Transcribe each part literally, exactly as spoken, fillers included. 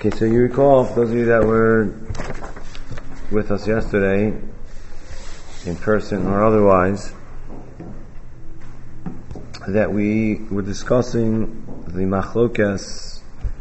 Okay, so you recall, for those of you that were with us yesterday, in person or otherwise, that we were discussing the machlokas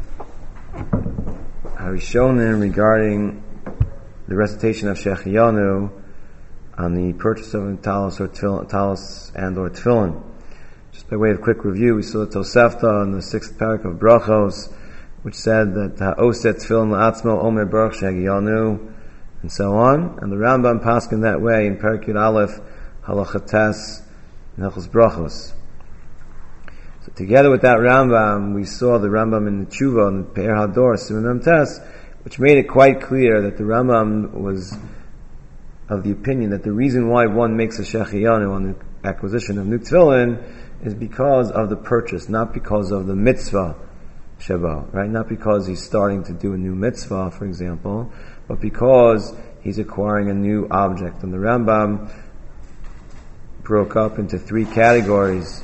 harishonim regarding the recitation of Shehecheyanu on the purchase of a talis or tefillin, talis and or tefillin. Just by way of quick review, we saw the Tosefta in the sixth parak of Brachos, which said that ha'oset tefillin la'atzmo omer baruch Shehecheyanu, and so on. And the Rambam paskin that way in Parak Yud Aleph halachates nechos brachos. So together with that Rambam, we saw the Rambam in the Tshuva in the Pe'er Hador Siman Tes, which made it quite clear that the Rambam was of the opinion that the reason why one makes a Shehecheyanu on the acquisition of new tefillin is because of the purchase, not because of the mitzvah sheba, right? Not because he's starting to do a new mitzvah, for example, but because he's acquiring a new object. And the Rambam broke up into three categories.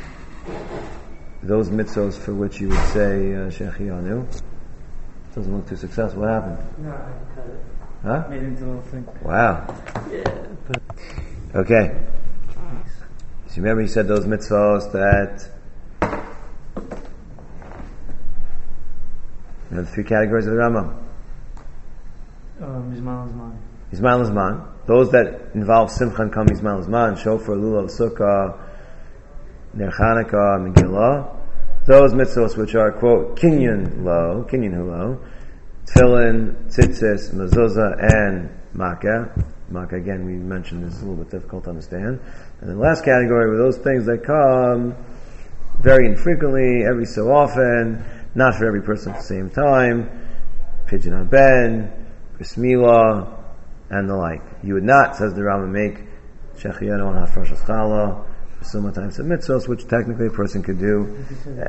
Those mitzvahs for which you would say uh, Shehecheyanu. Doesn't look too successful. What happened? No, I cut it. Huh? Made it into a little thing. Wow. Yeah. But okay. So you remember he said those mitzvahs that you know, the three categories of the Rambam. Um, Mizman Lazman. Mizman Lazman. Those that involve Simcha and Kam Mizman Lazman, Shofar, Lulav, Sukkah, Ner Chanukah, Megillah. Those mitzvahs which are, quote, Kinyan Lo, Kinyan Hulo, Tefillin, Tzitzis, Mezuzah, and Makkah. Makkah, again, we mentioned this is a little bit difficult to understand. And the last category were those things that come very infrequently, every so often, not for every person at the same time, Pidyon HaBen, Bris Milah, and the like. You would not, says the Rambam, make Shehecheyanu on Hafrashas Challah, sometimes the mitzvahs, which technically a person could do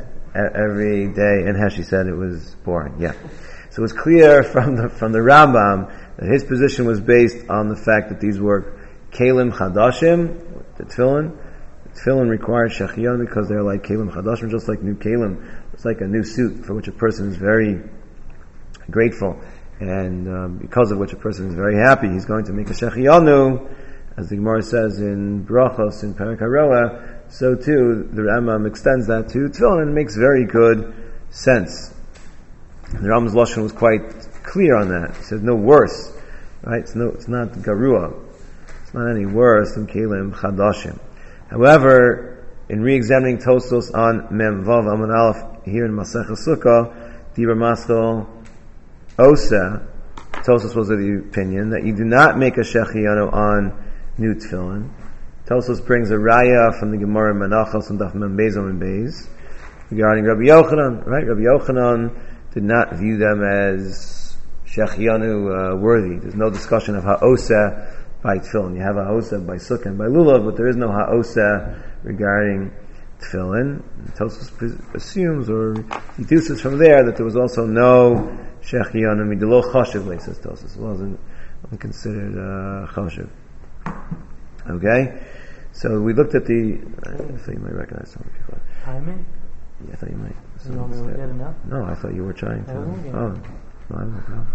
every day. And Heshi said it was boring. Yeah. So it was clear from the from the Rambam that his position was based on the fact that these were kelim chadashim, the tefillin. The tefillin requires Shehecheyanu because they're like kelim chadashim, just like new kelim. It's like a new suit for which a person is very grateful, and um, because of which a person is very happy. He's going to make a Shehecheyanu. As the Gemara says in Brachos, in Parak HaRoah, so too the Rambam extends that to tefillin, and it makes very good sense. And the Rambam's lashon was quite clear on that. He said no worse, right? It's no, it's not garua. It's not any worse than kelim chadashim. However, in re-examining Tosfos on Mem Vav Amud Aleph here in Masechah Sukkah, Dibur Maschil Osa, Tosfos was of the opinion that you do not make a Shehecheyanu on new tefillin. Tosfos brings a raya from the Gemara Menachos and Daf Mem Beis and Beis regarding Rabbi Yochanan. Right, Rabbi Yochanan did not view them as Shehecheyanu uh, worthy. There's no discussion of ha'osa by tefillin. You have ha'osa by sukkah and by lulav, but there is no ha'osa regarding tefillin. Tosfos assumes or deduces from there that there was also no Shehecheyanu midelo chashiv, says Tosfos. It wasn't, wasn't considered uh, chashiv. Okay, so we looked at the. I thought you might recognize some people. Jaime? Yeah, I thought you might. You want me to look at it now? No, I thought you were trying to. I wasn't looking at Oh, no, I don't know.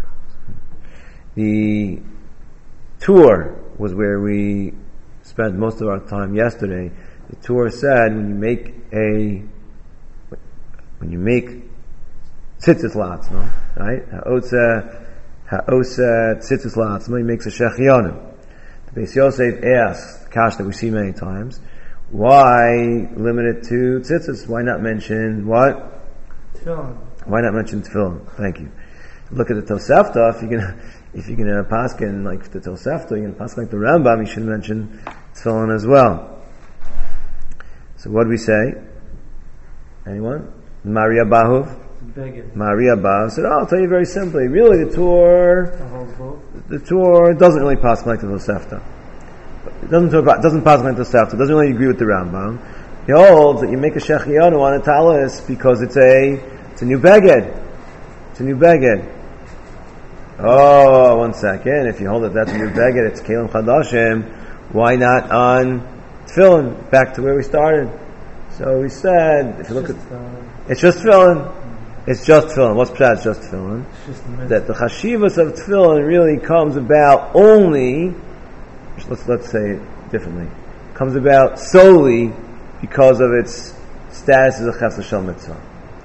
The tour was where we spent most of our time yesterday. The tour said when you make a when you make tzitzis lots, no, right? Ha'otza ha'osa tzitzis lots. Somebody makes a Shehecheyanu. Beis Yosef asks, the kash that we see many times, why limit it to tzitzis? Why not mention what? Tefillin. Why not mention tefillin? Thank you. Look at the Tosefta. If you're gonna, if you're gonna paskin like the Tosefta, you're gonna paskin like the Rambam. You should mention tefillin as well. So what do we say? Anyone? Maria Bahuv. Maria Bahuv said, "Oh, I'll tell you very simply. Really, the tour." The Torah doesn't really pass like the Tosefta. It doesn't talk about, doesn't pass like the Tosefta. It doesn't really agree with the Rambam. He holds that you make a Shehecheyanu on a talis because it's a it's a new beged. It's a new beged. Oh, one second. If you hold that that's a new beged, it's kelim chadashim. Why not on tefillin? Back to where we started. So we said, if you look at, it's just tefillin. It's just tefillin. What's pshat? It's just tefillin. It's just the mitzvah. That the chashivas of tefillin really comes about only, let's let's say it differently, comes about solely because of its status as a chesed shel mitzvah.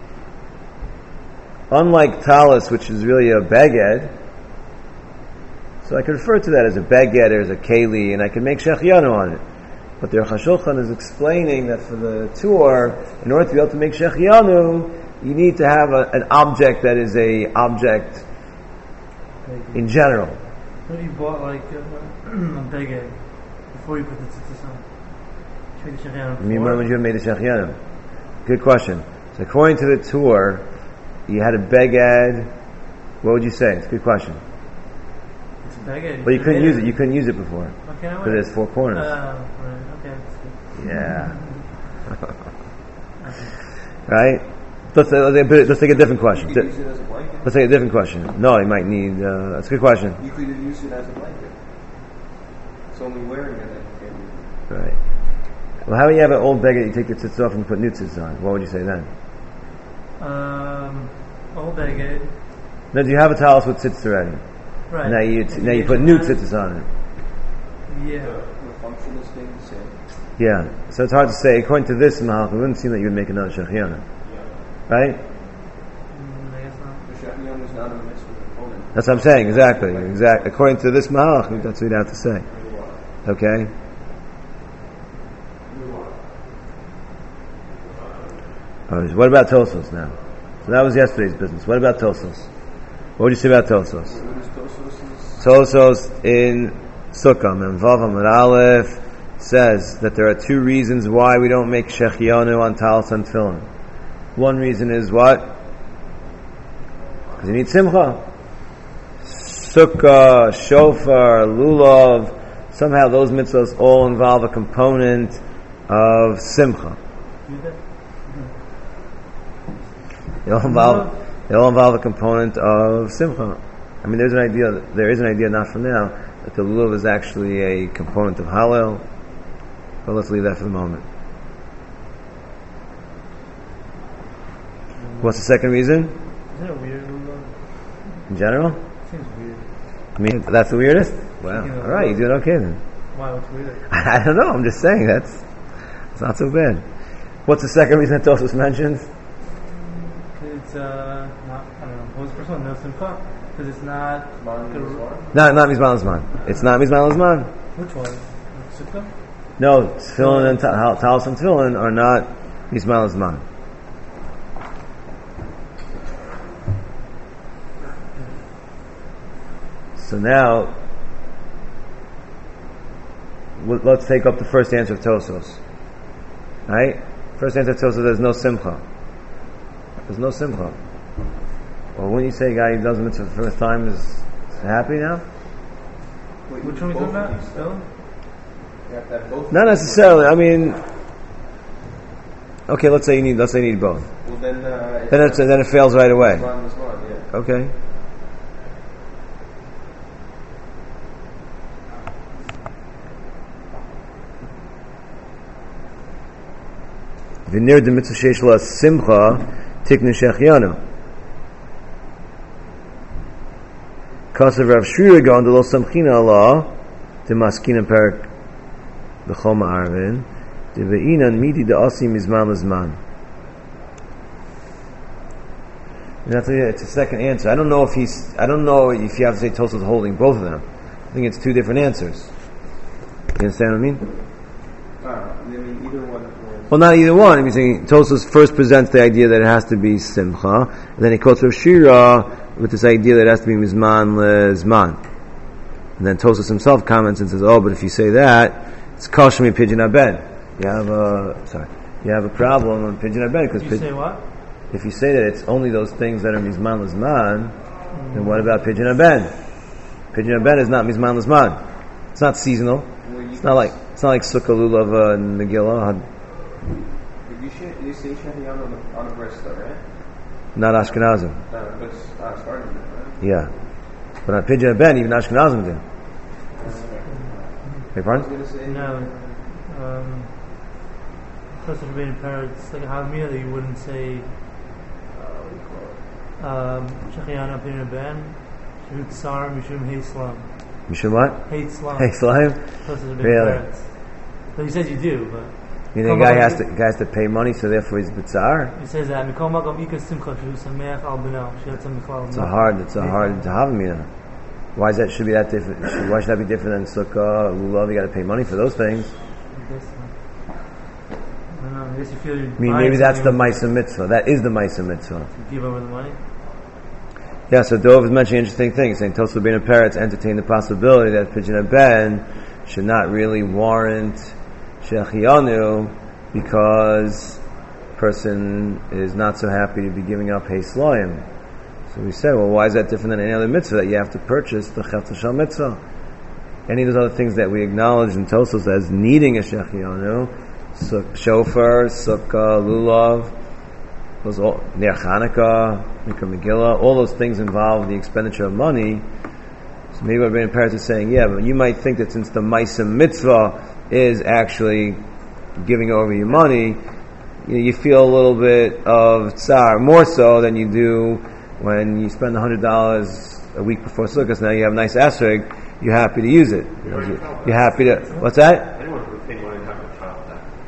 Unlike talis, which is really a beged, so I can refer to that as a beged or as a keli, and I can make shechianu on it. But the Aruch HaShulchan is explaining that for the tour, in order to be able to make shechianu, you need to have a, an object that is a object in general. What if you bought like a, a big egg before you put the tzitzis on? Should you make the shechianu I mean, before? when would you have made the shechianu? Good question. So according to the tour, you had a beged. What would you say? It's a good question. It's a big egg. But you couldn't use it. You couldn't use it before. Okay, I Because wait. it has four corners. Uh, right, okay, that's good. Yeah. Right? Let's, let's, let's take a different question. You could use it as a blanket. Let's take a different question. No, you might need. Uh, that's a good question. You could use it as a blanket. It's only wearing it that you can't use it. Right. Well, how do you have an old beggar? You take the tzitz off and put new tzitz on. What would you say then? Um, old big egg. No, do you have a talis with tzitz already? Right. Now you And now you get put your new hand- tzitz on it. Yeah. The, the function is staying the same. Yeah. So it's hard to say. According to this mahal, it wouldn't seem that you would make another shechianu, right? Mm, I guess not. The shechianu is not a mitzvah component. That's what I'm saying. Exactly. Exactly. According to this mahal, that's what you'd have to say. Okay. Oh, what about Tosos now? So that was yesterday's business. What about Tosos? What would you say about Tosos? What is Tosos? Tosos in Sukkah, and Vav Amud Aleph says that there are two reasons why we don't make shechianu on talis and tefillin. One reason is what? Because you need simcha. Sukkah, shofar, lulav, somehow those mitzvahs all involve a component of simcha. Do that? They all involve, they all involve a component of simcha. I mean, there's an idea, there is an idea not from now, that the lulav is actually a component of Hallel, but let's leave that for the moment. What's the second reason? Isn't it weird? Lula? In general? Seems weird. I mean, that's the weirdest? Wow. Speaking of Alright, you doing okay then. Why? What's weird? I don't know, I'm just saying, that's, it's not so bad. What's the second reason that Tosos mentions? It's uh, not. I don't know. What was the first one? No simcha. Because it's not. Mine the- is what? No, not Mizman Lazman. It's not Mizman Lazman. Which one? Sukkah? No, Tefillin and Ta- Talis and Tefillin are not Mizman Lazman. So now, w- let's take up the first answer of Tosos. Right? First answer of Tosos, there's no simcha. There's no simcha. Well, when you say a guy who does mitzvah for the first time is happy now? Wait, Which one are we both talking of about? these, Still? You have to have both. Not necessarily. I mean, okay, let's say you need, let's say you need both. Well, then, uh, Then it's, then it fails right away. Mine is mine, yeah. Okay. V'nir de mitzvah sheish la simcha tiknu shechianu. Kasav Rav Shri Gon de lo samchina Allah de maskina perak b'chol ma'arvin de ve'inan midi de asim mizman l'zman. And that's a, it's a second answer. I don't know if he's. I don't know if you have to say Tosos holding both of them. I think it's two different answers. You understand what I mean? Uh, I mean, either one was. Well, not either one. I mean, saying Tosos first presents the idea that it has to be simcha, and then he quotes Rav Shira with this idea that it has to be mizman lezman. And then Tosos himself comments and says, "Oh, but if you say that, it's kashmi pidyon abed. You have a sorry, you have a problem on pidyon abed because You say what? if you say that it's only those things that are mizman lezman, then what about pidyon abed? Pidyon abed is not mizman lezman. It's not seasonal. Well, you It's not like it's not like sukkah lulav and Megillah. You, should, you say shechianu on the, on the breast, though, right? Not Ashkenazim. Uh, but it's uh, starting with it, right? Yeah. But on Pidyon Ben, even Ashkenazim do. Beg I was pardon? going to say. No. Um, First of all, in parents, like a Hadmiyah, that you wouldn't say. Uh, what do you call it? Shechianu Pidyon Ben, Shehut Tsar, Mishum Hey Slam. Mishum what? Hey Slam. Hey, slime? Really? So he says you do, but. You think the guy has to guy has to pay money, so therefore he's b'tzar? He says that Mikol Makom Ika Simcha Shehu Sameach Al Beno Sheyatzam Michlal. It's a hard, it's a hard Havamina. Why is that? Should be that different? Should, why should that be different than Sukkah, Lulav? You got to pay money for those things. I guess so. I don't know. I guess you feel you're I mean, maybe that's the Maisa Mitzvah. That is the Maisa Mitzvah. To give over the money. Yeah. So Dov is mentioning an interesting thing, saying Tosfos Ben Peretz entertain the possibility that Pidyon Ben should not really warrant Shechianu because a person is not so happy to be giving up Hey Sloim. So we say, well, why is that different than any other mitzvah that you have to purchase the Chetz Shal mitzvah? Any of those other things that we acknowledge in Tosfos as needing a Shechianu, Suk, Shofar, Sukkah, Lulav, those all, Ner Chanukah, Mikra Megillah, all those things involve the expenditure of money. So maybe what Rabbeinu Peretz is saying, yeah, but you might think that since the Maisa Mitzvah is actually giving over your money, you, know, you feel a little bit of tsar, more so than you do when you spend one hundred dollars a week before Sukkot. So now you have a nice esrog, you're happy to use it. You know, you're, you're happy to, what's that? Anyone who would pay money to have a child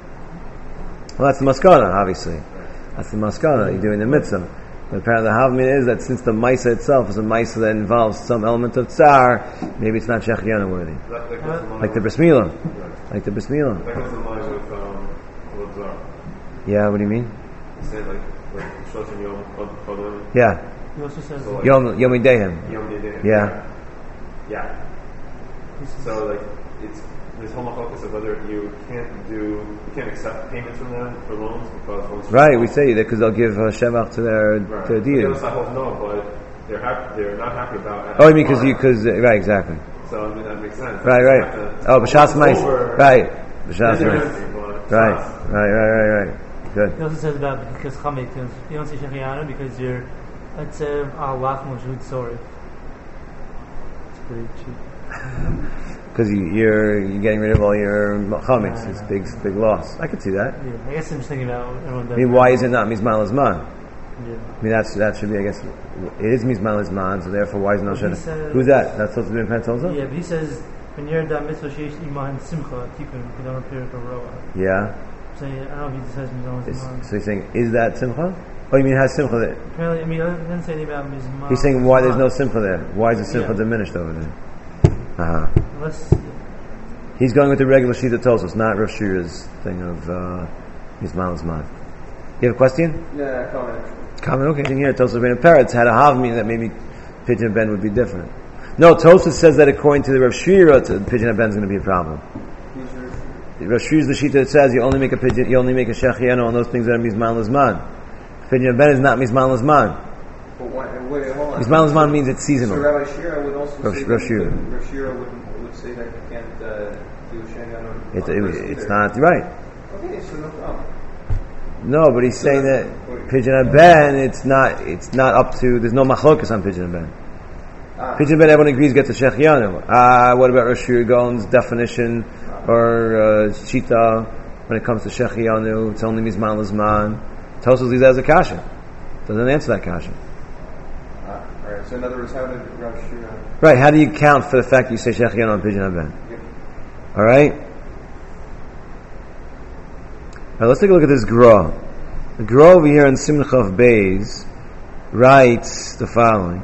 that. Well, that's the maskana, obviously. That's the maskana, you're doing the mitzvah. But apparently the havamina is that since the maisa itself is a maisa that involves some element of tsar, maybe it's not shechianu worthy. That, that goes along Like the with- bris milah. Right. Like the bris milah. That goes in line with um, Elazar. Yeah, what do you mean? You say like, like Shloshim Yom Kodim. Yeah. He also says So, like, Yom, Yom Yidehim. Yom Yidei. Yeah. Yeah. he says- So like it's this whole focus of whether you can't do you can't accept payments from them for loans because once you- Right, we say that because they'll give uh, shevach to their right. to their But the deity. other side holds no, but they're happy, they're not happy about. Oh, you mean because you because uh, right, exactly. So I mean that makes sense. Right, You right. have to- Oh, b'shas mais. over- Right, b'shas Then mais. everything, but Right, it's right, right, right, right. Good. He also says about because Chametz, you don't say Shechianu because you're, let's say, al lachmo shehut sorry. It's pretty cheap. Because you, you're you're getting rid of all your chametz. It's big big loss. I could see that. Yeah, I guess I'm just thinking about everyone I does. mean, why is it not mizmal azman? Yeah. I mean, that's that should be. I guess it is mizmal azman. So therefore, why is it not He shana? says- Who's that? That's supposed to be in Penn also? Yeah, but he says when you're done mitzvah sheish iman simcha tikkun kedam apir roa. Yeah. So I don't know if he just says mizman It's- mizman. so you're saying is that simcha? Oh, you mean has simcha there? Apparently, I mean, it doesn't say anything about mizman. He's saying why there's no simcha there. Why is the simcha Yeah. diminished over there? Uh huh. Unless, He's going with the regular sheet that tells us, not Rosh Shira's thing of uh, Yismael Zman. You have a question? Yeah, comment. Comment, okay. In here, Tosfos Ben Peretz had a havmi that maybe Pidyon Ben would be different. No, Tosfos says that according to the Rosh Shira, Pidyon Ben is going to be a problem. Rosh Shira is the sheet that says you only make a Pidyon, you only make a Shechianu on those things that are Yismael Zman. Pidyon Ben is not Yismael Zman. But why, wait, hold on. Yismael Zman means it's So seasonal. Rabbi Shira would also Rosh- say Rosh that, Shira. that Rosh Shira would, would say that you can't uh, do Shangan on It, on it, Bris it's either. not right. Okay, so no problem. No, but he's So saying that- that Pidyon Ben, it's not, it's not up to. There's no machlokas on Pidyon Ben. Ah, Pidyon Ben, everyone agrees gets a Shechianu. Ah, what about Rosh Gon's definition or uh, Shita when it comes to Shechianu? It's only Mizman Lizman. Tosfos leaves that as a kasha. Doesn't answer that kasha. ah, all right. So in other words, how did Rosh Shira? Right? How do you count for the fact that you say Shechianu on Pidyon Ben? Yep. All right. Now let's take a look at this Gra. The Gra over here in Simchav Beis writes the following.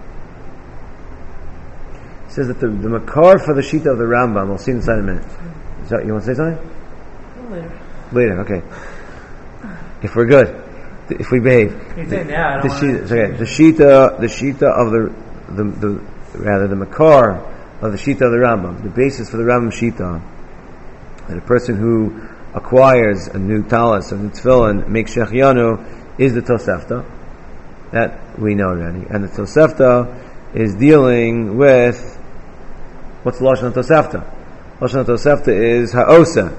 It says that the, the makar for the shita of the Rambam, we'll see inside a minute. Is that, you want to say something? later. Later, okay. If we're good, if we behave. You say now, I The don't shita, want okay, the shita, the shita of the, the, the, rather the makar of the shita of the Rambam, the basis for the Rambam shita, that a person who acquires a new talis, a new tefillin, makes shechianu, is the Tosefta. That we know already. And the Tosefta is dealing with, what's the Lashon Tosefta? Lashon Tosefta is ha'osa.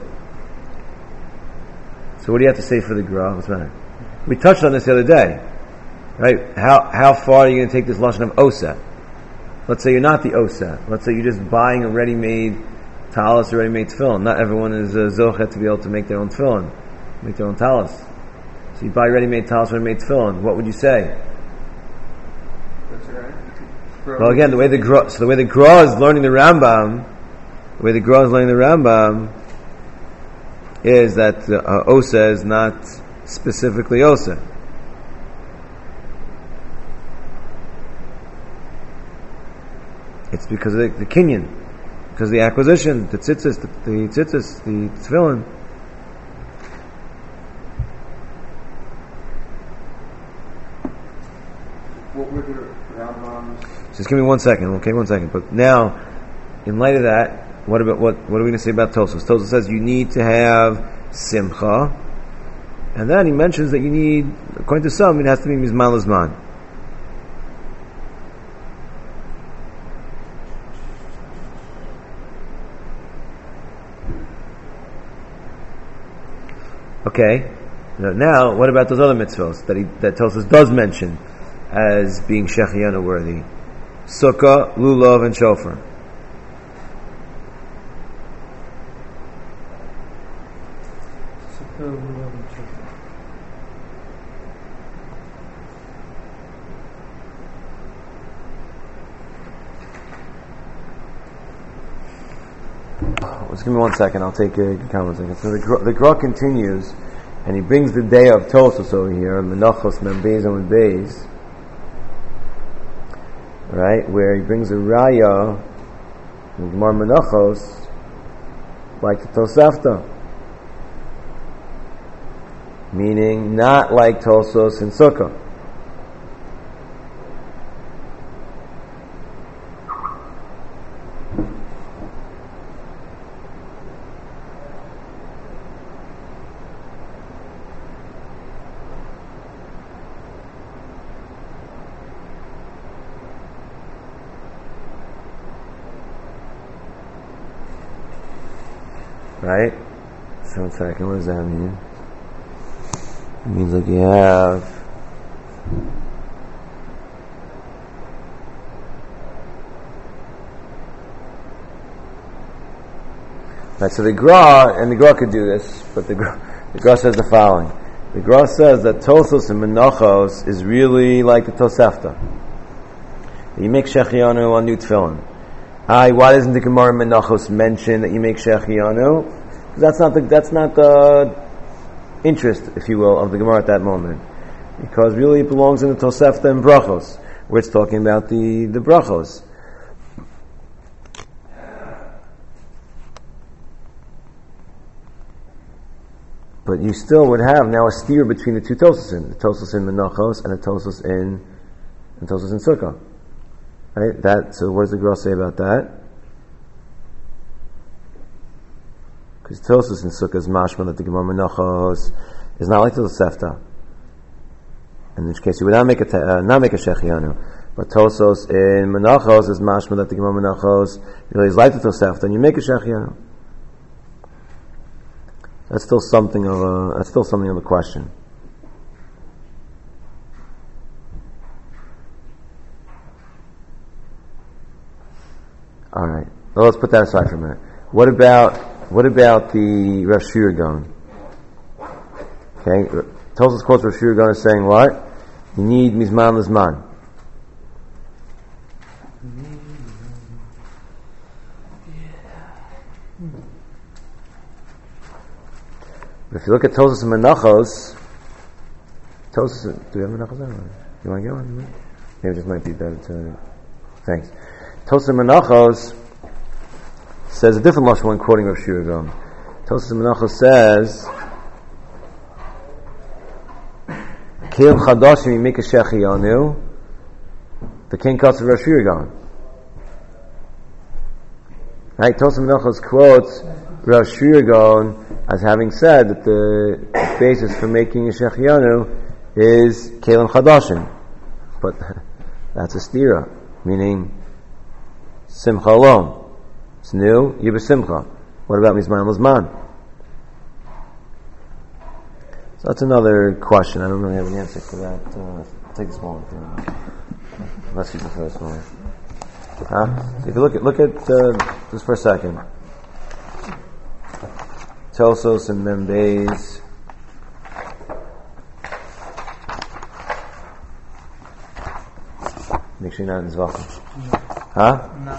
So what do you have to say for the Gra? What's the matter? We touched on this the other day. Right? How how far are you going to take this Lashon of osa? Let's say you're not the osa. Let's say you're just buying a ready-made talis or ready-made tefillin. Not everyone is uh, zochet to be able to make their own tefillin, make their own talis. So you buy ready-made talis, ready-made tefillin. What would you say? Well, again, the way the Gra, so the way the Gra is learning the Rambam, the way the Gra is learning the Rambam is that uh, Osa is not specifically Osa. It's because of the, the Kinyan, because of the acquisition, the tzitzis, the, the tzitzis, the tefillin. What were the Rambam's? Just give me one second, okay, one second. But now, in light of that, what about what? What are we going to say about Tosfos? Tosfos says you need to have simcha, and then he mentions that you need, according to some, it has to be mizman l'zman. Okay. Now, what about those other mitzvahs that he, that Tosfos does mention as being shechianu worthy? Sukkah, lulav, and shofar. Just give me one second. I'll take a comment. So the Gra, the Gra continues, and he brings the day of Tosfos over here, Menachos Mem Beis Amud Beis, right, where he brings a raya, more Menachos, like the Tosafta, meaning not like Tosfos and Sukkah. Right? So one second, what does that mean? It means like you have right, so the Gra, and the Gra could do this, but the Gra, the Gra says the following. The Gra says that Tosfos and Menachos is really like the Tosefta. You make Shechianu on new tefillin. Aye, why doesn't the Gemara Menachos mention that you make Shechianu? Because that's not the that's not the interest, if you will, of the Gemara at that moment. Because really it belongs in the Tosefta and Brachos, where it's talking about the, the Brachos. But you still would have now a steer between the two Tosfos, the Tosfos in Menachos and the Tosfos in and Tosfos in Sukkah. Right? That, so what does the Gra say about that? Because Tosfos in Sukkah is mashma that the Gemara Menachos is not like the Tosefta. In which case you would not make a te, uh, not make a shechianu. But Tosfos in Menachos is mashma that the Gemara Menachos really is like the Tosefta, and you make a shechianu. That's still something of a that's still something of a question. All right. Well, let's put that aside for a minute. What about what about the Rosh Hashanah? Okay, Tosfos quotes Rosh Hashanah as saying what? You need mizman l'zman. But if you look at Tosfos and Menachos, Tosfos, do we have Menachos there? You want to get one? Maybe this might be better to. Thanks. Tosfos and Menachos says a different lashon when quoting Rav Shira Gaon. Tosfos and Menachos says, "Kelim chadashim you make a shechianu." The king cuts of Rav Shira Gaon. Right? Tosfos and Menachos quotes Rav Shira Gaon as having said that the basis for making a shechianu is kelim chadashim, but that's a stira, meaning simcha alone. It's new, yiba simcha. What about mizman l'zman? So that's another question. I don't really have an answer for that. Uh, take this one. Let's use the first one. Huh? So if you look at look at uh, just for a second. Tosfos and Mem Beis. Make sure you're not in Zvachim. Huh? No.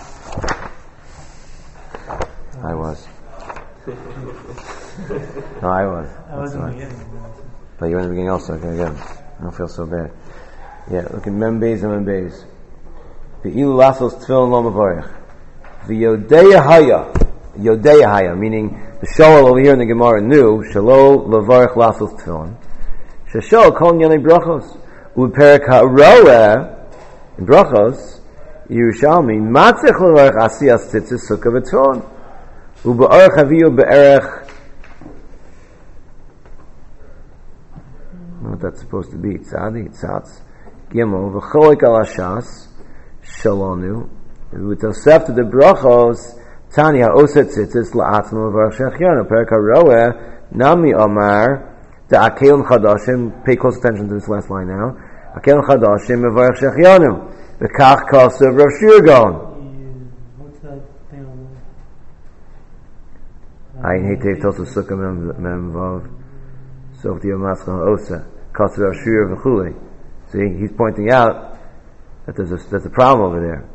I was. No, I was. I was in the right. beginning. But you were in the beginning also. Okay, good. I don't feel so bad. Yeah, look at Membeis and Membeis. Ve'ilu lasos tefillin lo mevorech. V'yodeya haya. Yodeya haya, meaning the Shoel over here in the Gemara knew, Shalo levorech lasos tefillin. Sheshol kol nyanei brachos. U'perek ha'roeh, in brachos, Yerushalmi, matzech levorech asiyas tzitzis sukkah v'tefillin. U'ba'arech haviyu be'erech. What that's supposed to be? Tzadi, tzatz, gimel, v'cholik al hashas, shalonu, v'tosef to the brachos, tani ha'oset tzitzis la'atzmo v'arach shechianu, perek ha'roeh, nami omar, da'akelim chadashim, pay close attention to this last line now, akelim chadashim v'arach shechianu, v'kach kasav Rav Shir Gaon. What's that thing on Ayin heitev tosu sukkah mem vav, sof diya matzcha ha'oset. See, he's pointing out that there's a, there's a problem over there.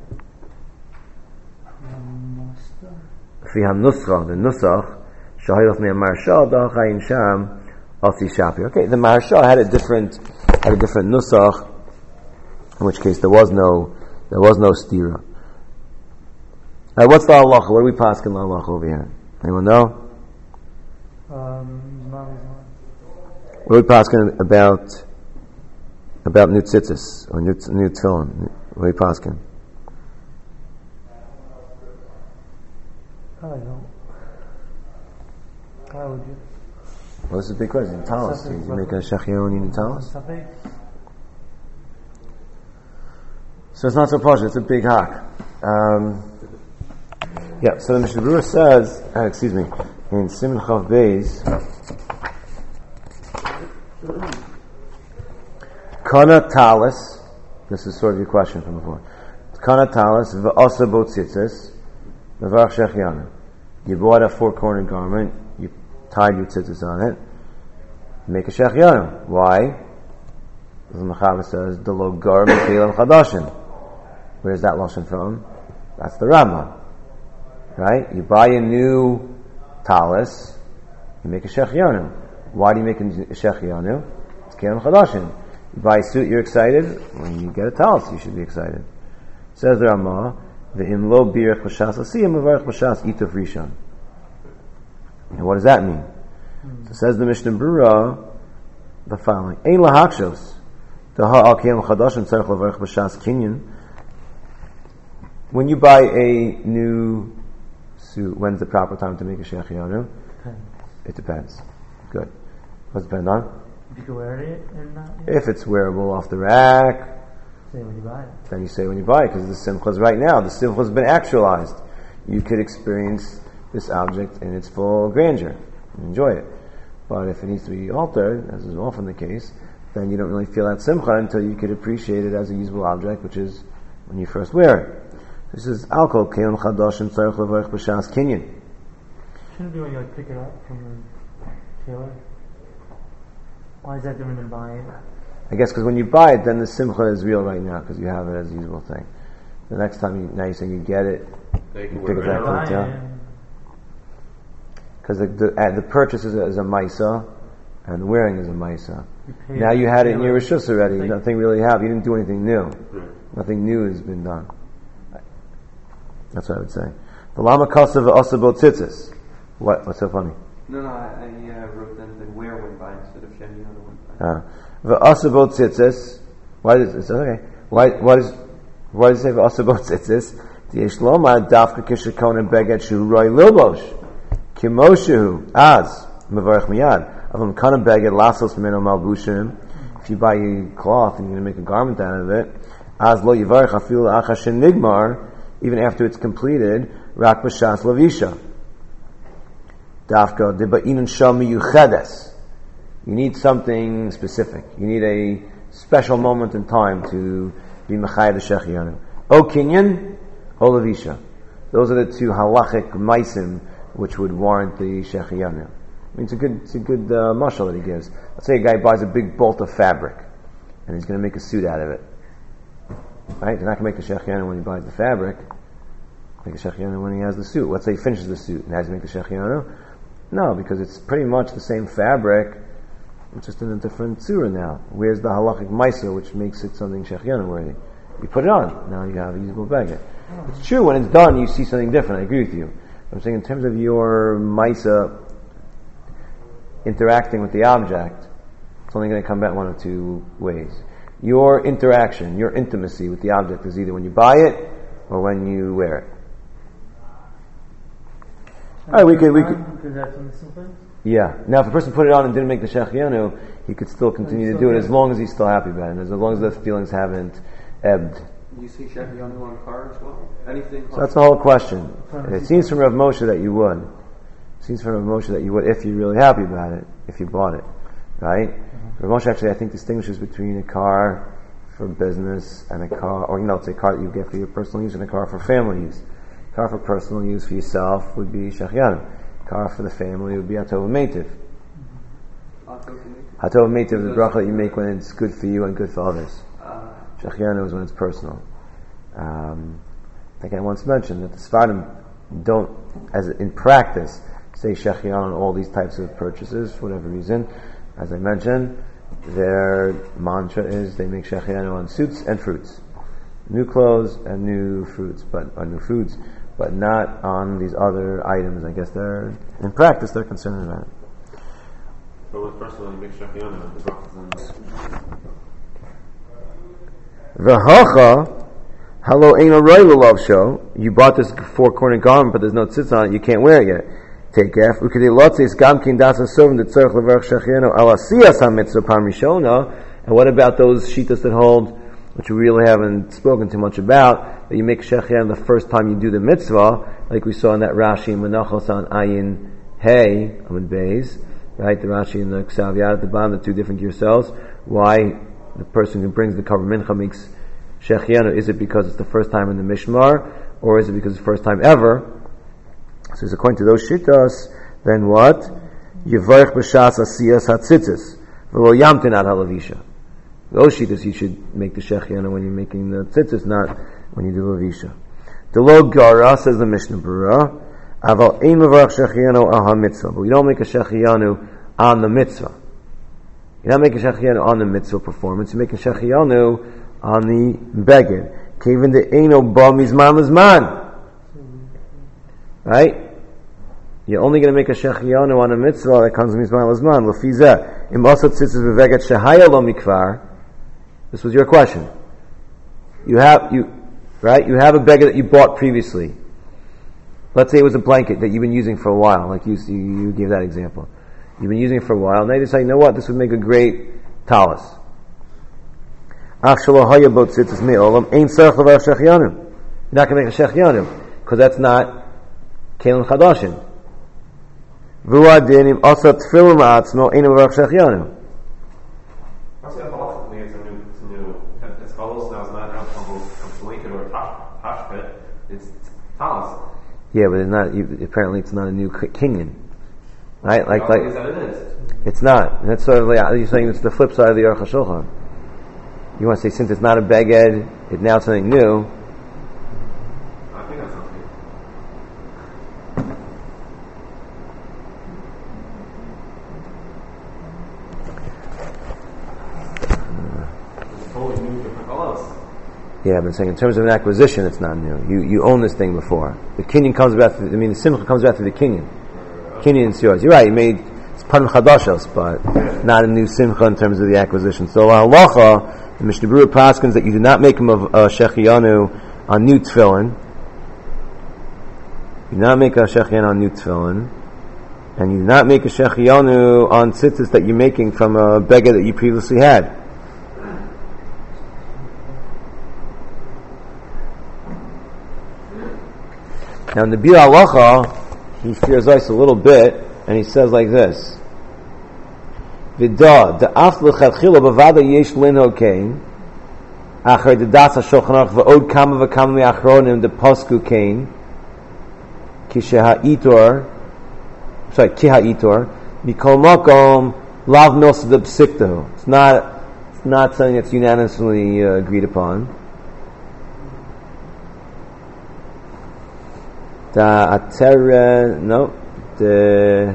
Fiham nuscha, the nusach, shahilach ne marsha da'chayin sham asi shapi. Okay, the marsha had a different had a different nusach, in which case there was no there was no stira. Now, what's the halacha? What do we pass in the halacha over here? Anyone know? Um, What are we paskin about about new tzitzis or new new tefillin? What are we paskin? I don't know. How would you? Well, this is a big question. Talis. Did you make a shechion in talis? So it's not so posh. It's a big hack. Um, yeah. So the Mishnah Berurah says, uh, excuse me, in Siman Chav Beis. Kana talis, this is sort of your question from before. Kana talis, v'asa bo tzitzis, v'varach shechianu. You bought a four-cornered garment, you tied your tzitzis on it, make a shechianu. Why? The Mechaber says, the lo gar mechilam chadashim. Where's that lashon from? That's the Rambam. Right? You buy a new talis, you make a shechianu. Why do you make a shechianu? It's kelim chadashim. You buy a suit, you're excited. When you get a talis, you should be excited. Says the Ramah, "Ve'im lo birach b'shas asiyim mevarach b'shas ituf rishon." And what does that mean? Mm. So says the Mishnah Berurah the following: Ein lahakshos daha al kiyam chadashim tzarich levarach b'shas kinyan. When you buy a new suit, when's the proper time to make a shechianu? It depends. Good. What's it depend on? If you can wear it or not? Yeah. If it's wearable off the rack, say when you buy it. Then you say when you buy it, because the simcha is right now. The simcha has been actualized. You could experience this object in its full grandeur and enjoy it. But if it needs to be altered, as is often the case, then you don't really feel that simcha until you could appreciate it as a usable object, which is when you first wear it. This is alcohol. Kelim chadashim tzarich levarach b'shas kinyan. Shouldn't it be when you like pick it up from the tailor? Why is that different than buying it? I guess because when you buy it, then the simcha is real right now because you have it as a usable thing. The next time you, now you're saying you get it, you pick it back up, yeah. Because the the, uh, the purchase is a, is a maisa, and the wearing is a maisa. You now you had it in your rishus already. Like, nothing really happened. You didn't do anything new. Mm-hmm. Nothing new has been done. That's what I would say. The lama kasav asabo tzitzis. What? What's so funny? No, no, I, I uh, wrote down the wear when buying instead of shedding the other one. V'asabo tzitzis. Why does it say okay? Why? Why does? Why does it say v'asabo tzitzis? T'yesh lomar dafka kishakon beged shu roi lilbosh kimoshu az mevarich miyad avam kana beged lasos meno malbushim. If you buy a cloth and you're going to make a garment out of it, az lo yivarich afil achashin nigmar, even after it's completed, rak b'shas lavisha. Dafka deba'inun shami yuchedes. You need something specific. You need a special moment in time to be mechayed the shechianu. O kinyan, o lavisha. Those are the two halachic maisim which would warrant the shechianu. I mean, it's a good, it's a good uh, mashal that he gives. Let's say a guy buys a big bolt of fabric, and he's going to make a suit out of it. right? They're not going to make the shechianu when he buys the fabric. Make the shechianu when he has the suit. Let's say he finishes the suit and has to make the shechianu. No, because it's pretty much the same fabric, it's just in a different tzura now. Where's the halachic maisa, which makes it something shechianu worthy? You put it on, now you have a usable baguette. It's true, when it's done, you see something different. I agree with you. I'm saying in terms of your maisa interacting with the object, it's only going to come back one of two ways. Your interaction, your intimacy with the object is either when you buy it or when you wear it. All right, we could, we could. Yeah. Now, if a person put it on and didn't make the shechianu, he could still continue to do it as long as he's still happy about it, and as long as the feelings haven't ebbed. You see shechianu on a car as well? Anything? So that's the whole question. It seems from Rav Moshe that you would. It seems from Rav Moshe that you would if you're really happy about it, if you bought it, right? Mm-hmm. Rav Moshe actually, I think, distinguishes between a car for business and a car, or you know, it's a car that you get for your personal use and a car for family use. Car for personal use for yourself would be shechianu. Car for the family would be hatov meitiv. Hatov meitiv is the bracha that you make when it's good for you and good for others. Shechianu is when it's personal. Um, I think I once mentioned that the Sfardim don't, as in practice, say shechianu on all these types of purchases for whatever reason. As I mentioned, their mantra is they make shechianu on suits and fruits, new clothes and new fruits, but or new foods, but not on these other items. I guess they're in practice they're concerned about it. But with personal, you make shechianu, the brachas. V'hacha, hello, ain't a royal love show. You bought this four-corner garment, but there's no tzitz on it. You can't wear it yet. Take F. Ukedei lotzis gamkin dasa sovim the tzarich levarach shechianu al asiyas hamitzvah pam rishona. And what about those shitas that hold, which we really haven't spoken too much about, that you make shechianu the first time you do the mitzvah, like we saw in that Rashi Menachos on Ayin Hey Amud Beis, right? The Rashi and the Ksav Yad at the bottom, the two different yourselves. Why the person who brings the Karban Mincha makes shechianu? Is it because it's the first time in the Mishmar, or is it because it's the first time ever? So according to those shittas, then what? Yivarech b'shas asiyas hatzitzis v'lo yamtin ad halavisha. Those shittas you should make the shechianu when you're making the tzitzis, not when you do lavisha. Delo gara, says the Mishnah Berurah, aval ein mevarach shechianu aha mitzvah. But we don't make a shechianu on the mitzvah. You're not making shechianu on the mitzvah performance. You're making shechianu on the beged. Kevin de eino ba mizman lizman. Right? You're only going to make a shechianu on a mitzvah that comes mizman lizman. Lefizeh im asat tzitzis beveged shehaya lo mikvar. This was your question. You have you right? You have a beged that you bought previously. Let's say it was a blanket that you've been using for a while, like you you gave that example. You've been using it for a while. Now you decide, you know what? This would make a great talis. You're not going to make a shechianu because that's not kelim chadashin. V'uadin im asa tefillin la'atzmo ein mevarach shechianu. Ultimately, it's a new, it's a new, it's talis now. It's not a blanket or a tashpet. It's talis. Yeah, but it's not. You, apparently, it's not a new kinyan, right? Like, like is that it is. It's not. That's sort of like you're saying. It's the flip side of the Aruch HaShulchan. You want to say since it's not a beged, it now it's something new. I think that's something. It's totally new, different colors. Yeah, I've been saying in terms of an acquisition, it's not new. You you own this thing before. The kinyan comes about. Through, I mean, the simcha comes about through the kinyan. Kinyan is yours. You're right. You made it's pan chadashos, but not a new simcha in terms of the acquisition. So halacha, the Mishnah Berurah paskins that you do not make him of uh, shechianu on new tefillin. You do not make a shechianu on new tefillin, and you do not make a shechianu on tzitzis that you're making from a beged that you previously had. Now in the Bir Halacha, he fears us a little bit, and he says like this: Vida the af lechatchila bavada yesh linho kain, acher the das hashulchan aruch v'od kama v'kama miachronim the posku kain, kisheha itor, sorry kiha itor, mikol makom lav milsa the psiktahu. It's not, it's not something that's unanimously uh, agreed upon. Da Atera, no, the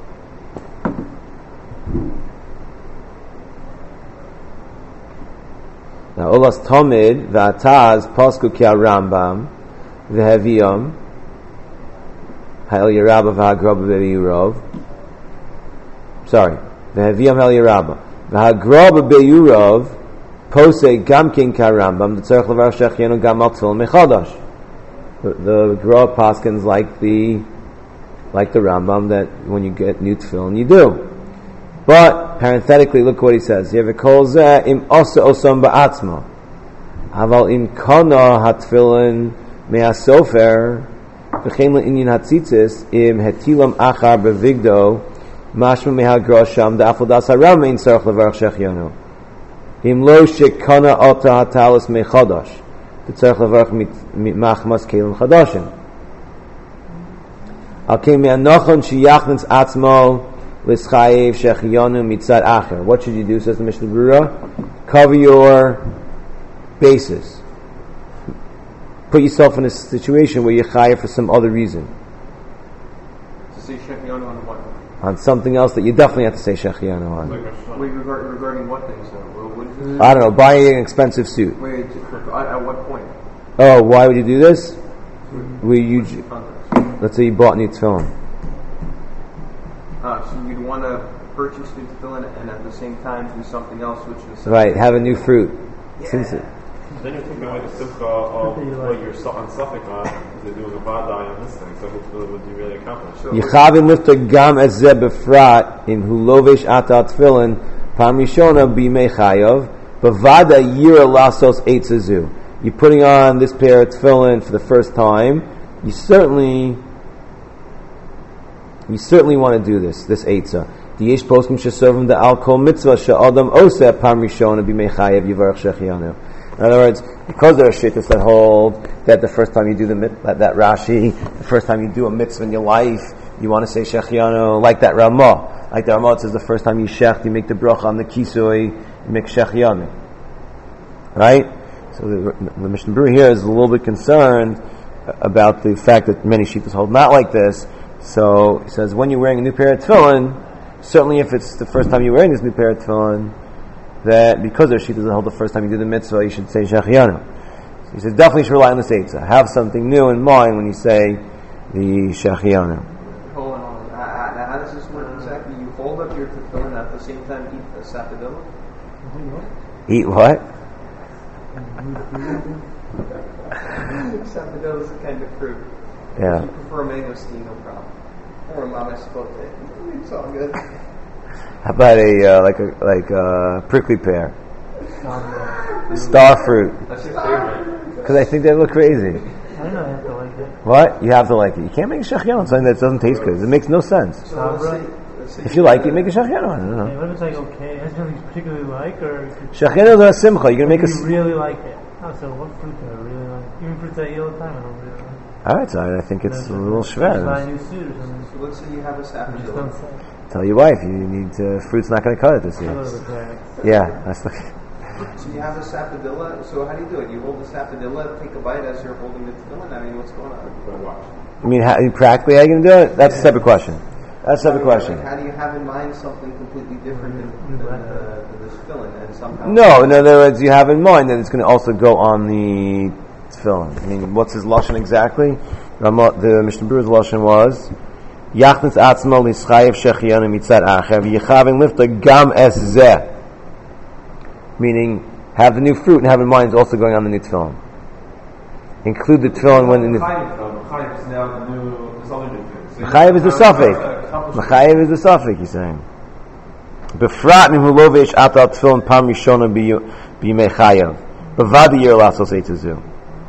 now Olas Tomid V'ataz Posku Ki Rambam V'Heviyom Ha'el Yerabba V'Hagroba Be'Yurov. Sorry, V'Heviyom Ha'el Yerabba V'Hagroba Be'Yurov Posei Gamkin Ki Rambam the Tzarech Levar Shechianu Gam Al Tefillin Mechadash. The, the Gra Paskins like the like the Rambam that when you get new tefillin you do. But parenthetically, look what he says. You have a kol zeh im osa osam ba'atzma. Aval in kana hatfillin me'asofer v'chein le'inyin hatzitzis im hetilam achar bevigdo mashma me'hagra sham da'afal das haram ein tzarech levarach shechianu. Im lo shekana ota hatalis me'chadash. The tzarech levarach machmas kelim chadashim. Al kein me'anachon sheyachnitz atzmo l'schayev shechiyanu mitzad acher. What should you do, says the Mishnah Berurah? Cover your bases. Put yourself in a situation where you're chayev for some other reason. To say shechiyanu on what? On something else that you definitely have to say shechiyanu on. Wait, regarding, regarding what things though? What is this? I don't know, buying an expensive suit. Wait, at, at what point? Oh, why would you do this? Where you, let's say you bought new tefillin. Uh, so you'd want to purchase new tefillin and at the same time do something else, which is Right, have a new fruit. Yeah. Since it, Then you're thinking about the simcha of what you're so- on Suffolk on, is to do a vadai on this thing, so hopefully what do you really accomplish? So- Yichavim lifta gam ez zeh befrat in hu lovesh ata tefillin pam rishona b'mei chayav b'vada yira lasos eitzazu. You're putting on this pair of tefillin for the first time. You certainly, you certainly want to do this. This eitzah. Diyesh poskim shesovim the al kol mitzvah she'adam oseh pam rishona b'mei chayav yivarach shechianu. In other words, because there are shittas that hold that the first time you do the mit- that, that Rashi, the first time you do a mitzvah in your life, you want to say shechianu, like that Ramah. Like the Ramah, it says the first time you shech, you make the bracha on the kisui, you make shechianu. Right? So the, the Mishnah Berurah here is a little bit concerned about the fact that many shittas hold not like this. So he says, when you're wearing a new pair of tefillin, certainly if it's the first time you're wearing this new pair of tefillin, that because their shittas that hold the first time you do the mitzvah, you should say shechianu. So he says, definitely should rely on the eitzah. Have something new in mind when you say the shechianu. Hold on, hold on. Uh, uh, how does this work exactly? You hold up your tefillin at the same time eat the sapodilla? Eat what? Sapodilla is a kind of fruit. Yeah. If you prefer mangosteen, no problem. Or a mamasapote. It's all good. How about a uh, like a like a prickly pear, star fruit? That's your favorite. Because I think they look crazy. I don't know, I have to like it. What? You have to like it. You can't make a shechianu on something that doesn't taste good. It makes no sense. So let's say, let's say If you like it, make a shechianu on it. I don't Okay, know. what if it's like okay? Has something you particularly like, or Shechianu is a simcha. You're gonna make a. you s- really like it? Oh, so what fruit do I really like? Even fruits I eat all the time, I don't really like. All right, so I think it's a little Just buy a shver. new suit or something. so let's say you have a I just don't sapodilla. say. Tell your wife you need uh, fruit's not going to cut it this A year. little bit there. Yeah, that's the. So you have a sapodilla. So how do you do it? You hold the sapodilla, take a bite as you're holding the tefillin. I mean, what's going on? Watch. I mean, how, practically, how are you going to do it? That's a separate question. That's a separate question. How do you have in mind something completely different than, than, uh, than this tefillin and somehow? No, in other words, you have in mind that it's going to also go on the tefillin. I mean, what's his lashon exactly? Ramah, the Mishnah Berurah's lashon was Yachnitz atzmo l'schayev shechianu mitzad acher v'yichavin lifta gam es zeh, meaning have the new fruit and have in mind it's also going on the new tefillin. Include the tefillin when in the Chayiv is now the new, this other new thing. So Chayiv is the you- suffix. accomplish- Chayiv is the suffix. He's saying befrat mihu lovesh atal tefillin pam rishona b'yimei chayav b'vadi yer lasos eitzazu.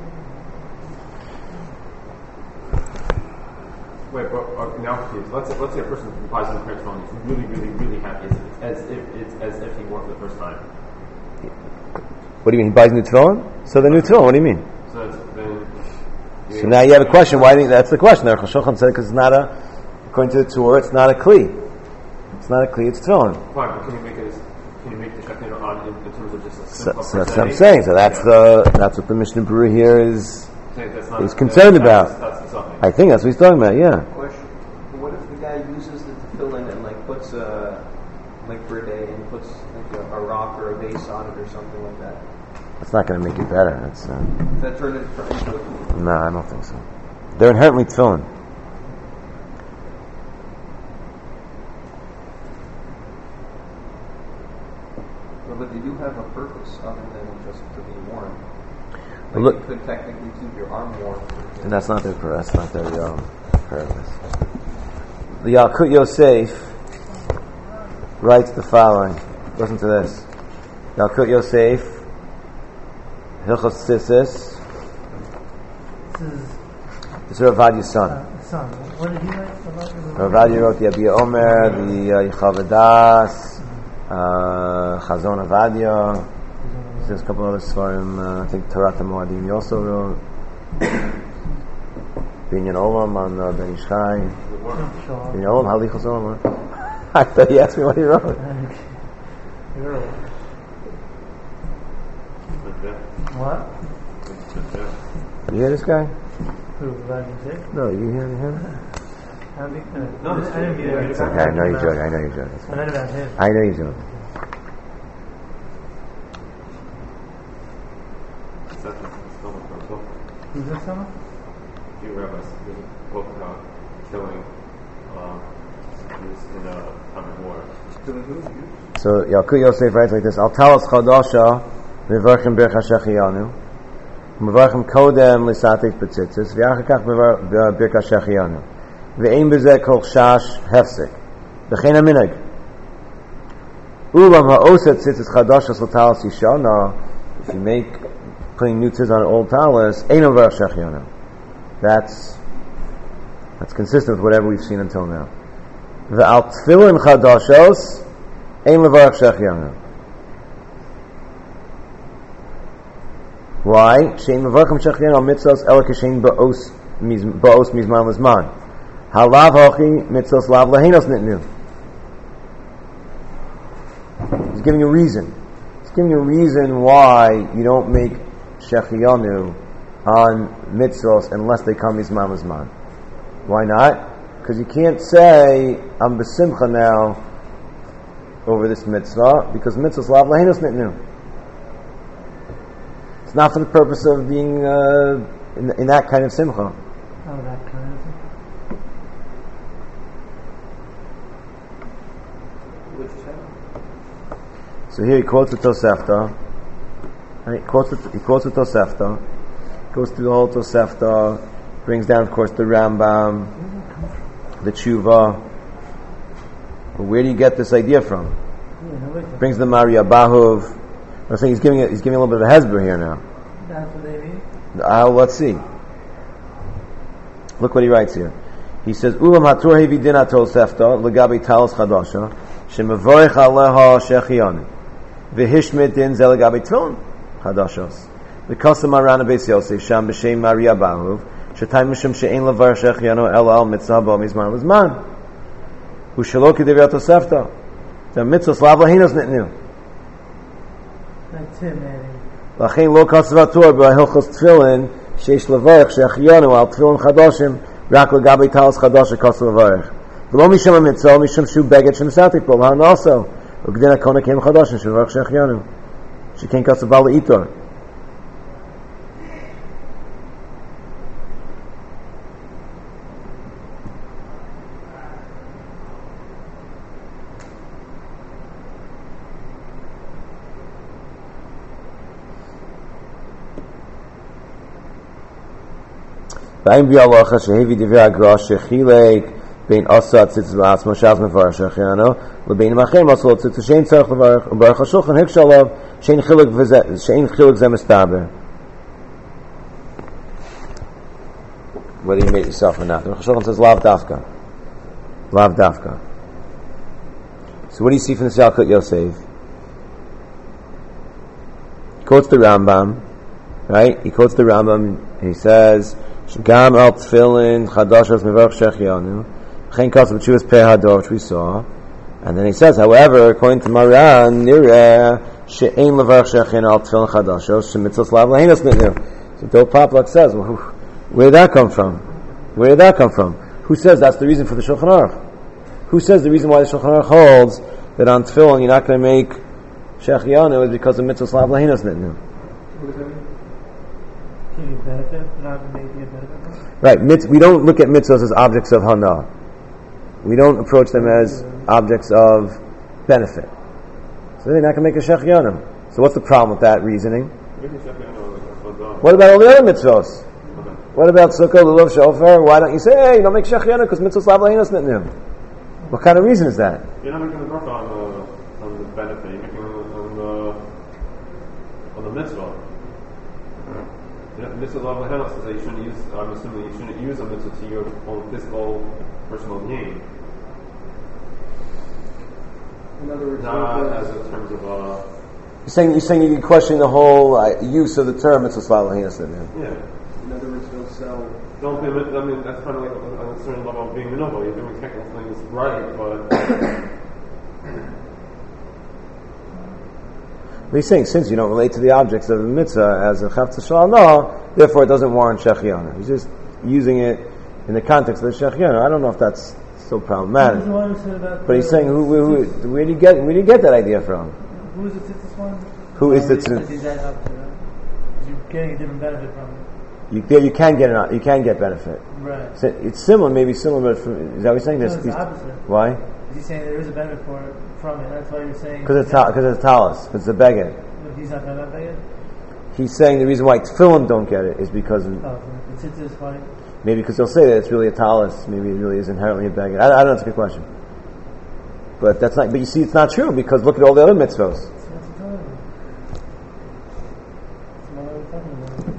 Wait, but uh, now, please, let's say, let's say a person buys a new pair of phone, he's really, really, really happy. It's as if it's as if he wore it for the first time. What do you mean? He buys new tefillin? So the new tefillin. What do you mean? So it's then. So now you have a question. Why? Do you, that's the question. The Aruch HaShulchan said because it's not a, according to the Torah, it's not a kli. It's not a kli. It's tefillin. Fine, but can you make it? Can you make the shechianu on in, in terms of just a So, simple so that's what I'm percentage? saying. So that's the that's what the Mishnah Berurah here is Saying that's not- is concerned that's- about. That's the suffix. I think that's what he's talking about, yeah. Question: what if the guy uses the tefillin and like puts a like for a day and puts like a, a rock or a vase on it or something like that? It's not going to make it better. It's, uh, Does that turn it into a no, I don't think so. They're inherently tefillin. Well, but they do have a purpose other than just to be worn. Like Look- you could technically keep your arm warm. And that's not their purpose. That's not their real purpose. The Yalkut Yosef writes the following. Listen to this. Yalkut Yosef, Hilchos Tzitzis. This is This is Rav Vadia's son. uh, son. What did he write about? Rav Vadia wrote the Abiyah Omer, the uh, Yichaveh uh, Chazon Avadia. There's a couple other svarim. Uh, I think Torat HaMoadim he also wrote. Binyan Olam on uh, Ben Ishchai. Binyan Olam, Halichos Olam. Huh? I thought he asked me what he wrote. What? You hear this guy? Who? Vladimir Zek? No, you hear him? I don't think- uh, No, it's I didn't hear it. It's okay, I know you're joking. I know you're joking. It's I fine. read about him. I know you're joking. Who's this someone? A few rabbis, there's a book about killing uh, Jews in a time of war. So Yalkut Yosef writes like this: Al talas chadasha mevarchim birch hashechiyanu, mevarchim kodem lisatek betzitzis, v'achar kach birch hashechiyanu, ve'ein bezeh kol shash hefsek, v'chein aminag. Ulam ha'oset tzitzis chadasha l'talas yisha. Now, if you make putting new tzitzis on an old talis, ein mevarch hashechiyanu. That's that's consistent with whatever we've seen until now. Ve'al tefillin chadashos ein levarach shechianu. Why? Shein levarachim shechianu al mitzvos ela kashein ba'os ba'os mizman lezman. Halav hochi mitzvos lav lehenos nitnu. He's giving a reason. He's giving a reason why you don't make shechianu on mitzvos unless they come mizman lezman. Why not? Because you can't say I'm besimcha now over this mitzvah, because mitzvahs lav lehenos nitnu. It's not for the purpose of being uh, in, in that kind of simcha. Oh, that kind of thing. Which channel? So here he quotes the Tosefta. Right? He quotes it, he quotes the Tosefta. Goes through the whole Tosefta. Brings down, of course, the Rambam, the Tshuva. But where do you get this idea from? Yeah, no, wait. Brings the Maria Bahuv. I'm saying he's giving it, he's giving a little bit of a hezber here now. That's what they mean? Uh, let's see. Look what he writes here. He says, "Ulam hatur hevi din atol sefta legabi talos chadasha shemavorich aleha shechianu v'hishmit din ze legabi tefillin chadashos v'kasam arana beis Yosef sham b'shem Maria Bahuv shetayim mishum she'ein levar shechianu ela al mitzvah bo mizman lezman u'shelo k'divya tosefta the mitzvah slav lahinos nitnu That's him, man. Lachein lo kasav atur b'hilchos tefillin sheish levarich shechianu al tefillin chadashim rak legabi talos chadasha kasav levarich v'lo mishum hamitzvah mishum shu beged shemisatik bo l'han also u'gdin hakona kem chadashim shevarich shechianu shekein kasav bal itor. V'ayim b'yalacha shehevi divrei agra shechilek bein asa tzitzis ba'atzmo shaz mevarach shechianu lebein machem asa tzitzis shein tzarech levarach u'barach hashulchan hikshalav shein chilek shein chilek zeh mistaber. Whether you made it yourself or not, the Hashulchan says lav dafka, lav dafka. So what do you see from the Yalkut Yosef? He quotes the Rambam, right? He quotes the Rambam and he says Gam al tefillin chadashos mevarach shechianu chen kasav b'tshuvas pei hador, which we saw, and then he says, however, according to Maran, nireh she'ein levarach shechianu al tefillin chadashos shemitzvos lav lehenos nitnu. So Bill Poplak says, well, where did that come from? Where did that come from? Who says that's the reason for the Shulchan Aruch? Who says the reason why the Shulchan Aruch holds that on tefillin you're not going to make shechianu is because of mitzvah slav lahinos nitnu? What does that mean? Can you benefit? Not making a benefit? Right. Mitz, we don't look at mitzvahs as objects of hana. We don't approach them as objects of benefit. So they're not going to make a shechianu. So what's the problem with that reasoning? What about all the other mitzvahs? What about sukkah, lulav, shofar? Why don't you say, hey, you don't make shechianu because mitzvah slav lahinos nitnu? What kind of reason is that? You're not making the bracha on the on the benefit. You're making it on the on the mitzvah. You know, mitzvah lav lahanos says that you shouldn't use. I'm assuming you shouldn't use a mitzvah to your own physical, personal gain. In other words, Not uh, as in terms of uh, You're saying you're saying you question the whole uh, use of the term mitzvah slav lahinos nitnu. yeah. in other words, don't sell. Don't be. I mean, that's kind of like a, a certain level of being minovo. You're doing technical things right, but. But he's saying since you don't relate to the objects of the mitzvah as a chavta shal no, therefore it doesn't warrant shechianu. He's just using it in the context of the shechianu. I don't know if that's so problematic. But he's saying, who, who, who, where do you get where do you get that idea from? Who is the tzitzis one? Who is the Because tzitzis? he's that up to it. You're getting a different benefit from it. You, there you can get an, you can get benefit. Right. So it's similar, maybe similar. But from, is that what you're saying? No, There's- it's the these- opposite. Why? Is he saying there is a benefit for it, from it? That's why you're saying. Because it's because it's talis. Because it's a beged. If he's not talking about that yet? He's saying the reason why tefillin don't get it is because of, Oh, the tzitzis is fine. maybe because they'll say that it's really a talis. Maybe it really is inherently a beged. I, I don't know. It's a good question. But that's not. But you see, it's not true because look at all the other mitzvos. So what's he talking about? So what are we talking about?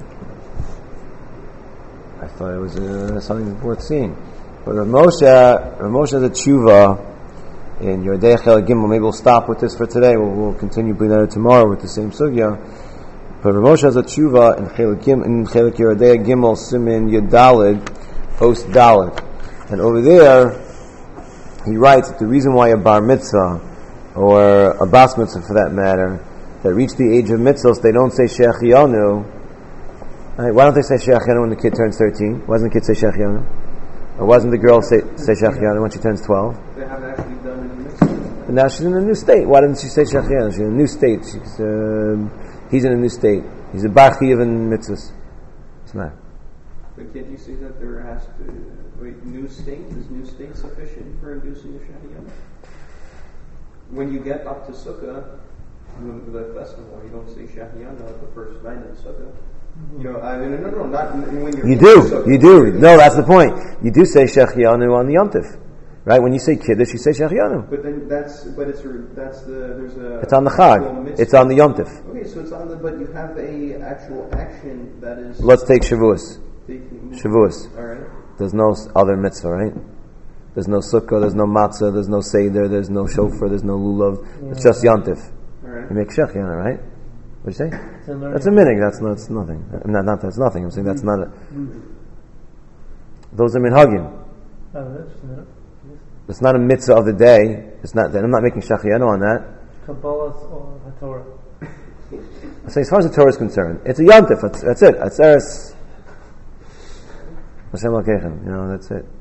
I thought it was uh, something worth seeing. But Rav Moshe, Rav Moshe has a tshuva in Yordei Chel Gimel. Maybe we'll stop with this for today. We'll, we'll continue bringing that tomorrow with the same sugya. But Rav Moshe has a tshuva in Chel Gim in Chel Yordei Gimel Simin Yodalid Post Dalid, and over there he writes that the reason why a bar mitzvah or a bas mitzvah, for that matter, that reach the age of mitzvahs, they don't say shechianu. Right, why don't they say shechianu when the kid turns thirteen? Why doesn't the kid say shechianu? Or why doesn't the girl say, say shechianu when she turns twelve? They haven't actually done any mixing. But now she's in a new state. Why doesn't she say shechianu? She's in a new state. She's, um, he's in a new state. He's a bar chiyuv in mitzvahs. It's not. But can't you see that there has to wait? New state is new state sufficient for inducing a shahiyah? When you get up to sukkah, the, the festival, you don't say shahiyah the first night in sukkah. You know, I mean, no, no, not when you're. You do, you do. No, that's the point. You do say shechianu on the Yom Tov, right? When you say kiddush, you say shechianu. But then that's, but it's that's the there's a. It's on the Chag. It's on the Yom Tov. Okay, so it's on the, but you have a actual action that is. Let's take Shavuos. taking- Shavuos. All right. There's no other mitzvah, right? There's no sukkah, there's no matzah, there's no seder, there's no shofar, there's no lulav. It's just Yom Tov. All right. You make shechianu, right? What'd you say? It's a learning. That's a minig. That's not. That's nothing. Not, not that's nothing. I'm saying that's not. A, those are minhagim. Oh, that's just a It's not a mitzvah of the day. It's not. I'm not making shechianu on that. Kabbalah or HaTorah. I'm saying as far as the Torah is concerned, it's a Yom Tov. That's, that's it. It's eres. Hashem Lakechem. You know, that's it.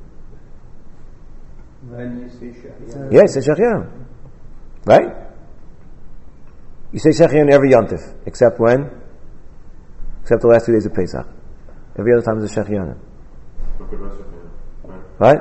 Then you say shahiyah. Yeah, you say shechianu, right? You say shechianu every Yom Tov, except when? Except the last two days of Pesach. Every other time is a shechianu, right?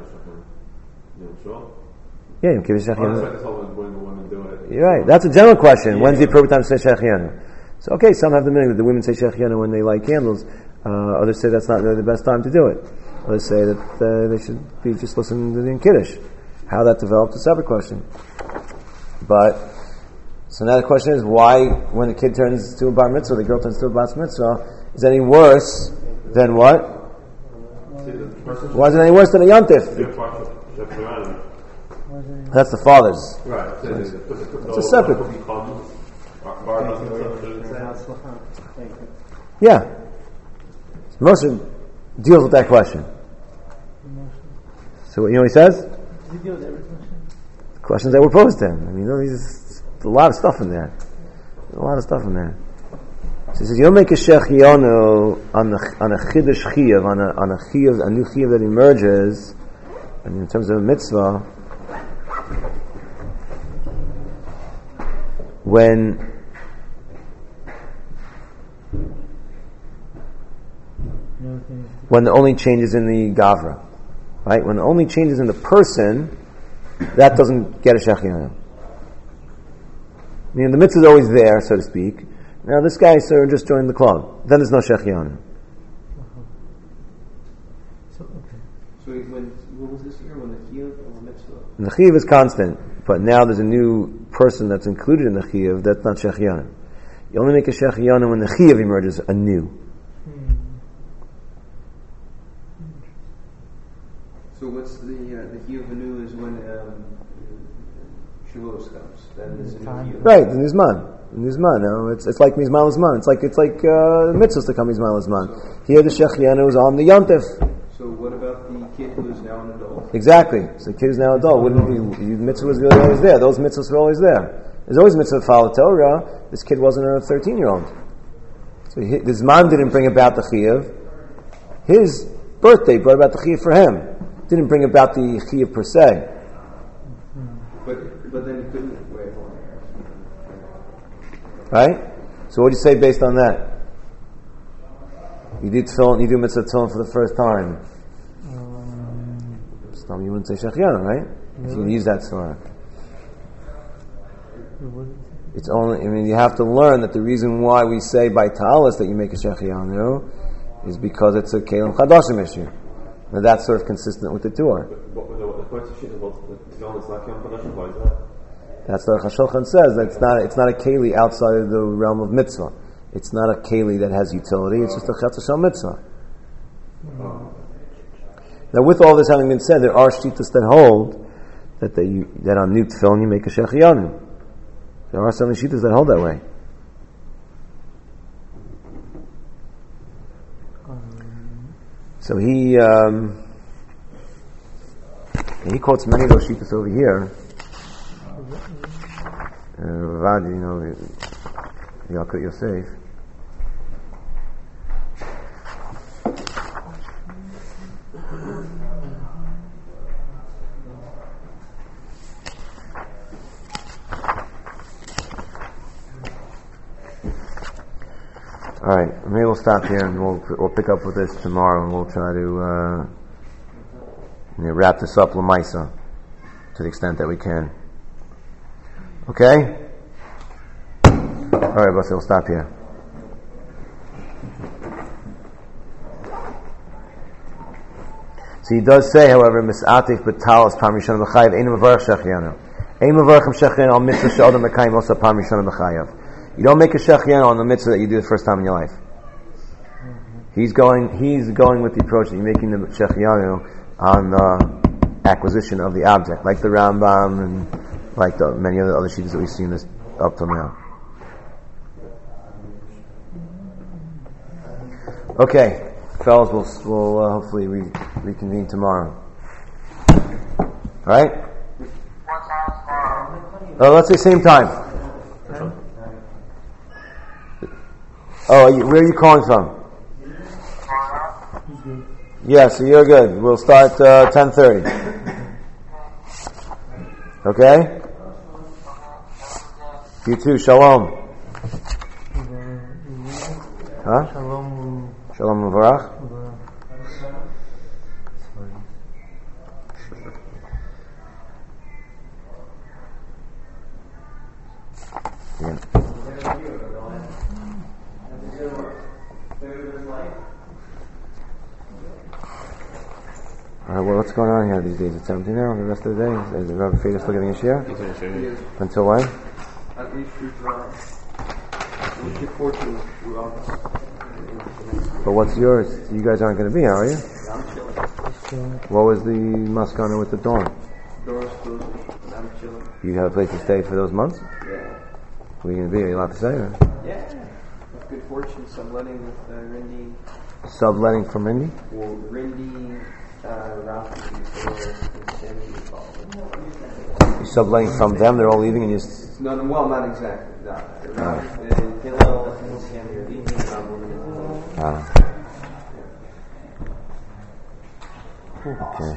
Yeah, you give a shechianu. You're right. That's a general question. When's the appropriate time to say shechianu? So, okay, some have the meaning that the women say shechianu when they light candles. Uh, others say that's not really the best time to do it. Others say that uh, they should be just listening to the Kiddush. How that developed is a separate question. But so now the question is, why, when the kid turns to a bar mitzvah, the girl turns to a bar mitzvah, is it any worse than what? Why is it any worse than a Yom Tov? That's the father's. Right. It's a separate. Yeah. Moshe deals with that question. So you know what he says? Questions that were posed to him. I mean, you know, there's a lot of stuff in there. A lot of stuff in there. So he says you don't make a shechianu on the on a chiddush chiyuv, on a on a chiyuv, a new chiyuv that emerges. I mean, in terms of a mitzvah, when when the only change is in the gavra, right? When the only change is in the person, that doesn't get a shechianu. I mean, the mitzvah is always there, so to speak. Now, this guy, sir, just joined the club. Then there's no shechianu. Uh-huh. So, okay. So when, what was this year? When the chiyuv or the mitzvah? And the chiyuv is constant, but now there's a new person that's included in the chiyuv. That's not shechianu. You only make a shechianu when the chiyuv emerges anew. Hmm. So what's the uh, the chiyuv anew is when um, Shavuos comes. Then there's a new chiyuv. Right, the nizman. Nizman, no? It's it's like mizman l'zman. It's like it's like uh, mitzvahs to come mizman l'zman. Here the shechianu is on the yontif. So what about the kid who is now an adult? Exactly. So the kid is now adult. Wouldn't be the mitzvah was really always there. Those mitzvahs were always there. There's always mitzvah to follow Torah. This kid wasn't a thirteen-year-old. So he, his mom didn't bring about the chiyuv. His birthday brought about the chiyuv for him. Didn't bring about the chiyuv per se. But but then he couldn't wait. Right? So what do you say based on that? You do tefillin, you do mitzvah tefillin for the first time. Um, So you wouldn't say shechianu, right? If you Really? use that sword. it wasn't- It's only, I mean, you have to learn that the reason why we say by talis that you make a shechianu is because it's a kelim chadashim issue. Now that's sort of consistent with the Torah. But what, the, the question sheet about the tefillin is not Yom Kadashim, why is that? That's what Hashochan says. That it's not, it's not a keli outside of the realm of mitzvah. It's not a keli that has utility. It's just a chetz Hashem mitzvah. Oh. Now, with all this having been said, there are shittas that hold that they, you, that on new tefillin you make a shechianu. There are certainly shittas that hold that way. um, So he um, he quotes many of those shittas over here. Uh, Ravad, you know, Yalkut Yosef. All right, maybe we'll stop here and we'll we'll pick up with this tomorrow, and we'll try to uh, you know, wrap this up lamaisa to the extent that we can. Okay? All right, Basi, we'll stop here. So he does say, however, Mis'atif b'talos pam rishon b'chayav ein mavarach shechianu. Ein mavarachim shechianu al mitzvah she'odam mekayim osa pam rishon b'chayav. You don't make a shechianu on the mitzvah that you do the first time in your life. Mm-hmm. He's going He's going with the approach that you're making the shechianu on the acquisition of the object, like the Rambam and like the many of the other sheets that we've seen this up till now. Okay, fellas, we'll, we'll uh, hopefully re- reconvene tomorrow. All right? Uh, let's say same time. Oh, are you, where are you calling from? Yeah, so you're good. We'll start uh, ten thirty. Okay? You too. Shalom. Huh? Shalom. Shalom Muvarach. uh, Yeah. All right, well, what's going on here these days? It's empty now the rest of the day? Is the Rabbi Feder still getting a share? Until when? At least through July. We look forward to through August. But what's yours? You guys aren't going to be here, are you? I'm chilling. What was the maskana with the dorm? Doors closed. I'm chilling. You have a place to stay for those months? Yeah. Where are you going to be? Are you allowed to say? Or? Yeah. With good fortune, subletting with uh, Rindy. Subletting from Indy? Well, Rindy, uh, Rafi, or Sammy involved. You're subletting from them, they're all leaving and you... s- No, no, well, not exactly. No. Rafi, uh, Hillel, woman's hand here. The Indian woman is Ah. Okay.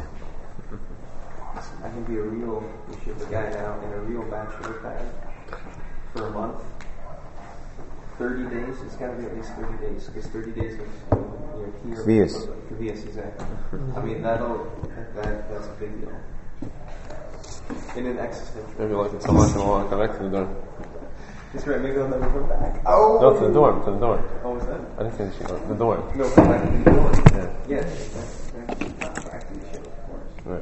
I can be a real, we ship a guy now in a real bachelor pad for a month. thirty days, it's got to be at least thirty days, because thirty days of you know, here. Kvias. Kvias, exactly. I mean, that'll, that, that's a big deal. In an existential. Maybe like it's someone can walk back to the door. That's right, maybe I'll never come back. Oh! No, to the door, to the door. What was that? I didn't say she, the door. No, come back to the door. Yeah. Yeah.